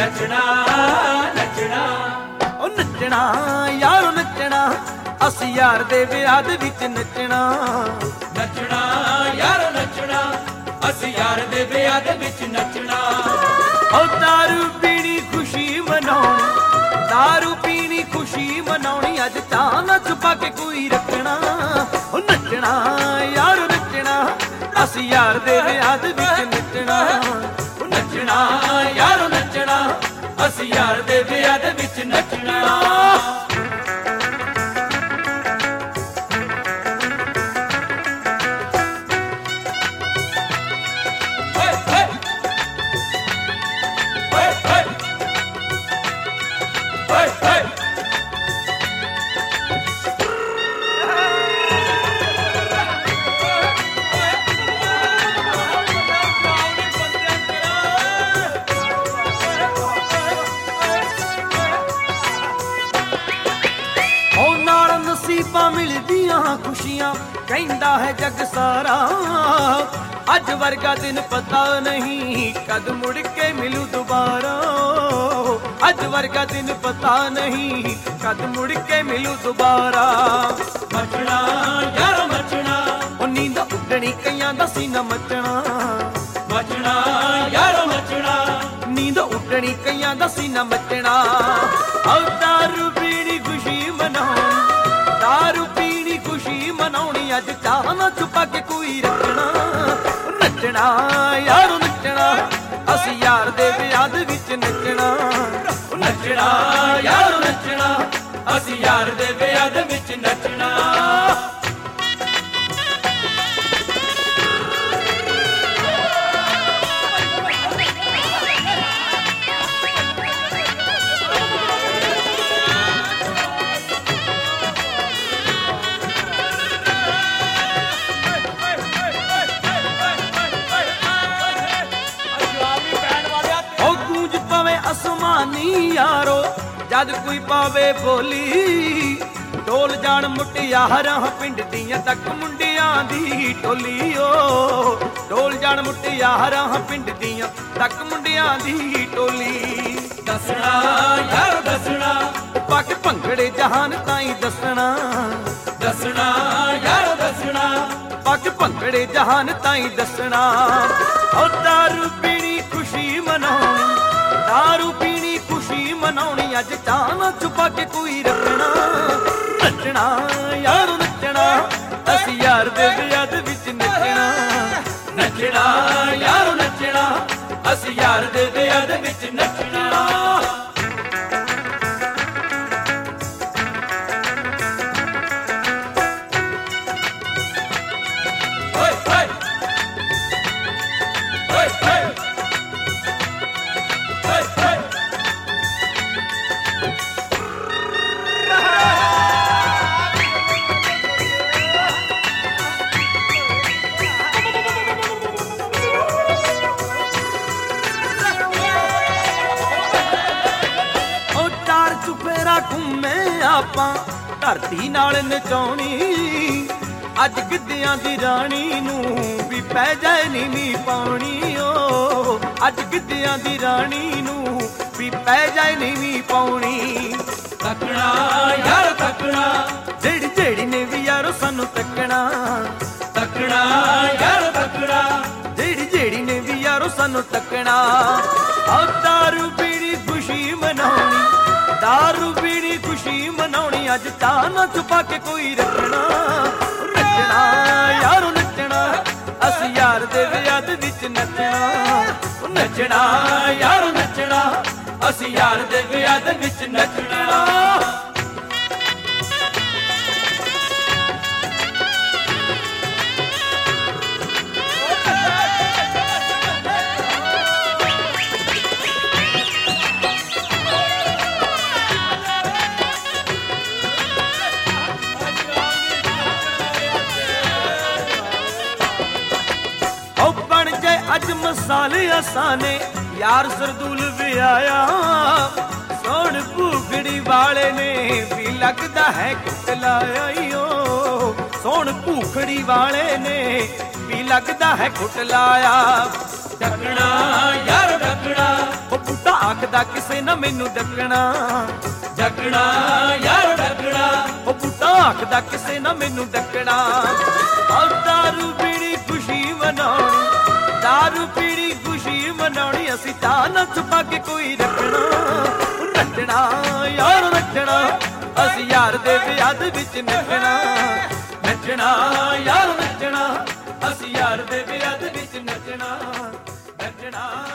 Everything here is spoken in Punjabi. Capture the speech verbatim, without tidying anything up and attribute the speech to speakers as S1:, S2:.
S1: ਨੱਚਣਾ ਨੱਚਣਾ
S2: ਉਹ ਨੱਚਣਾ ਯਾਰੋ ਨੱਚਣਾ ਅਸੀਂ ਯਾਰ ਦੇ ਵਿਆਹ ਦੇ ਵਿੱਚ ਨੱਚਣਾ
S1: ਨੱਚਣਾ ਯਾਰੋ ਨੱਚਣਾ ਅਸੀਂ ਯਾਰ ਦੇ ਵਿਆਹ ਦੇ ਵਿੱਚ ਨੱਚਣਾ
S2: ਉਹ ਦਾਰੂ ਪੀਣੀ ਖੁਸ਼ੀ ਮਨਾਉਣੀ ਦਾਰੂ ਪੀਣੀ ਖੁਸ਼ੀ ਮਨਾਉਣੀ ਅੱਜ ਤਾਂ ਨਾ ਛੁਪਾ ਕੇ ਕੋਈ ਰੱਖਣਾ ਉਹ ਨੱਚਣਾ ਯਾਰੋ ਨੱਚਣਾ ਅਸੀਂ ਯਾਰ ਦੇ ਵਿਆਹ ਦੇ ਵਿੱਚ ਨੱਚਣਾ
S1: ਉਹ ਨੱਚਣਾ ਯਾਰੋ ਨੱਚਣਾ ਅਸੀਂ ਯਾਰ ਦੇ ਵਿਆਹ ਦੇ ਵਿੱਚ ਨੱਚਣਾ
S2: ਨਸੀਬਾਂ ਮਿਲਦੀਆਂ ਖੁਸ਼ੀਆਂ ਕਹਿੰਦਾ ਹੈ ਜੱਗ ਸਾਰਾ ਅੱਜ ਵਰਗਾ ਦਿਨ ਪਤਾ ਨਹੀਂ ਕਦ ਮੁੜ ਕੇ ਮਿਲੂ ਦੁਬਾਰਾ ਅੱਜ ਵਰਗਾ ਦਿਨ ਪਤਾ ਨਹੀਂ ਕਦ ਮੁੜ ਕੇ ਮਿਲੂ ਦੁਬਾਰਾ
S1: ਨੱਚਣਾ ਯਾਰੋ ਨੱਚਣਾ
S2: ਉਹ ਨੀਂਦ ਉੱਡਣੀ ਕਈਆਂ ਦਾ ਸੀਨਾ ਮੱਚਣਾ
S1: ਨੱਚਣਾ ਯਾਰੋ ਨੱਚਣਾ
S2: ਨੀਂਦ ਉੱਡਣੀ ਕਈਆਂ ਦਾ ਸੀਨਾ ਮੱਚਣਾ ਉਹ ਦਾਰੂ ਪੀਣੀ ਖੁਸ਼ੀ ਮਨਾਉਣੀ ਦਾਰੂ ਪੀਣੀ ਖੁਸ਼ੀ ਮਨਾਉਣੀ ਅੱਜ ਚਾਹ ਨਾ ਛੁਪਾ ਕੇ ਕੋਈ ਰੱਖਣਾ ਨੱਚਣਾ ਯਾਰੋ ਨੱਚਣਾ ਅਸੀਂ ਯਾਰ ਦੇ ਵਿਆਹ ਦੇ ਵਿੱਚ ਨੱਚਣਾ
S1: ਨੱਚਣਾ ਯਾਰੋ ਨੱਚਣਾ ਅਸੀਂ ਯਾਰ ਦੇ ਵਿਆਹ ਦੇ ਵਿੱਚ ਨੱਚਣਾ
S2: ਅਸਮਾਨੀ ਯਾਰੋ ਜਦ ਕੋਈ ਪਾਵੇ ਬੋਲੀ ਢੋਲ ਜਾਣ ਮੁਟਿਆਰਾਂ ਪਿੰਡ ਦੀਆਂ ਤੱਕ ਮੁੰਡਿਆਂ ਦੀ ਟੋਲੀ ਓ ਢੋਲ ਜਾਣ ਮੁਟਿਆਰਾਂ ਪਿੰਡ ਦੀਆਂ ਤੱਕ ਮੁੰਡਿਆਂ ਦੀ ਟੋਲੀ
S1: ਦੱਸਣਾ ਯਾਰੋ ਦੱਸਣਾ
S2: ਪੱਗ ਭੰਗੜੇ ਜਹਾਨ ਤਾਈਂ ਦੱਸਣਾ
S1: ਦੱਸਣਾ ਯਾਰੋ ਦੱਸਣਾ
S2: ਪੱਗ ਭੰਗੜੇ ਜਹਾਨ ਤਾਈਂ ਦੱਸਣਾ ਉਹ ਦਾਰੂ ਪੀਣੀ ਖੁਸ਼ੀ ਮਨਾਉਣੀ ਦਾਰੂ ਪੀਣੀ ਖੁਸ਼ੀ ਮਨਾਉਣੀ ਅੱਜ ਚਾਹ ਨਾ ਛੁਪਾ ਕੇ ਕੋਈ ਰੱਖਣਾ ਨੱਚਣਾ ਯਾਰੋ ਨੱਚਣਾ ਅਸੀਂ ਯਾਰ ਦੇ ਵਿਆਹ ਦੇ ਵਿੱਚ ਨੱਚਣਾ
S1: ਨੱਚਣਾ ਯਾਰੋ ਨੱਚਣਾ ਅਸੀਂ ਯਾਰ ਦੇ ਵਿਆਹ ਦੇ ਵਿੱਚ ਨੱਚਣਾ
S2: ਘੁੰਮੇ ਆਪਾਂ ਧਰਤੀ ਨਾਲ ਨਚਾਉਣੀ ਅੱਜ ਗਿੱਧਿਆਂ ਦੀ ਰਾਣੀ ਨੂੰ ਵੀ ਪੈ ਜਾਏ ਨੀਵੀਂ ਪਾਉਣੀ ਓ ਅੱਜ ਗਿੱਧਿਆਂ ਦੀ ਰਾਣੀ ਨੂੰ ਵੀ ਪੈ ਜਾਏ ਨੀਵੀਂ ਪਾਉਣੀ
S1: ਤੱਕਣਾ ਯਾਰੋ ਤੱਕਣਾ
S2: ਜਿਹੜੀ ਜਿਹੜੀ ਨੇ ਵੀ ਯਾਰੋ ਸਾਨੂੰ ਤੱਕਣਾ
S1: ਤੱਕਣਾ ਯਾਰੋ ਤੱਕਣਾ
S2: ਜਿਹੜੀ ਜਿਹੜੀ ਨੇ ਵੀ ਯਾਰੋ ਸਾਨੂੰ ਤੱਕਣਾ ਆ ਦਾਰੂ ਪੀਣੀ ਖੁਸ਼ੀ ਮਨਾਉਣੀ ਦਾਰੂ ਪੀਣੀ ਖੁਸ਼ੀ ਮਨਾਉਣੀ ਅੱਜ ਤਾਂ ਨਾ ਛੁਪਾ ਕੇ ਕੋਈ ਰੱਖਣਾ ਨੱਚਣਾ ਯਾਰੋ ਨੱਚਣਾ ਅਸੀਂ ਯਾਰ ਦੇ ਵਿਆਹ ਦੇ ਵਿੱਚ ਨੱਚਣਾ
S1: ਨੱਚਣਾ ਯਾਰੋ ਨੱਚਣਾ ਅਸੀਂ ਯਾਰ ਦੇ ਵਿਆਹ ਦੇ ਵਿੱਚ ਨੱਚਣਾ
S2: ਅੱਜ ਮਸਾਲੇ ਅਸਾਨੇ ਯਾਰ ਸਰਦੂਲ ਵਿਆਇਆ ਸੋਹਣ ਭੂਖੜੀ ਵਾਲੇ ਨੇ ਵੀ ਲੱਗਦਾ ਹੈ ਕੁੱਟਲਾਇਆ ਓ ਸੋਹਣ ਭੂਖੜੀ ਵਾਲੇ ਨੇ ਵੀ ਲੱਗਦਾ ਹੈ ਕੁੱਟਲਾਇਆ
S1: ਢੱਕਣਾ ਯਾਰ ਢੱਕਣਾ
S2: ਉਹ ਬੁੱਢਾ ਆਖਦਾ ਕਿਸੇ ਨਾ ਮੈਨੂੰ ਡੱਕਣਾ
S1: ਡੱਕਣਾ ਯਾਰ ਡੱਕਣਾ
S2: ਉਹ ਬੂਟਾ ਆਖਦਾ ਕਿਸੇ ਨਾ ਮੈਨੂੰ ਡੱਕਣਾ ਆਹ ਦਾਰੂ ਪੀਣੀ ਖੁਸ਼ੀ ਮਨਾਉਣੀ ਦਾਰੂ ਪੀਣੀ ਖੁਸ਼ੀ ਮਨਾਉਣੀ ਅਸੀਂ ਤਾਂ ਨਾ ਛੁਪਾ ਕੇ ਕੋਈ ਰੱਖਣਾ ਨੱਚਣਾ ਯਾਰ ਨੱਚਣਾ ਅਸੀਂ ਯਾਰ ਦੇ ਵਿਆਹ ਦੇ ਵਿੱਚ ਨੱਚਣਾ ਨੱਚਣਾ ਯਾਰ ਨੱਚਣਾ ਅਸੀਂ ਯਾਰ ਦੇ ਵਿਆਹ ਦੇ ਵਿੱਚ ਨੱਚਣਾ ਨੱਚਣਾ